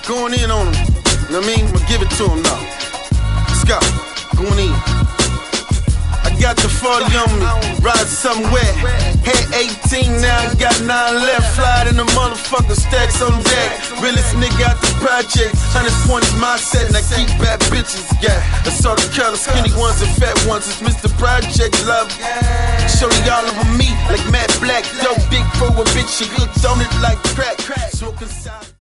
Going in on him. You know what I mean? I'ma give it to him now. Let's go. Going in. I got the 40 on me, ride somewhere. Had 18, now I got 9 left. Fly in the motherfucker, stacks on deck. Realest nigga out the project. 100 points my set, and I keep bad bitches. Yeah, I saw the color, skinny ones and fat ones. It's Mr. Project Love. Show y'all over me like Matt Black. Dope, big forward bitch, she hooked on it like crack. Smoking side.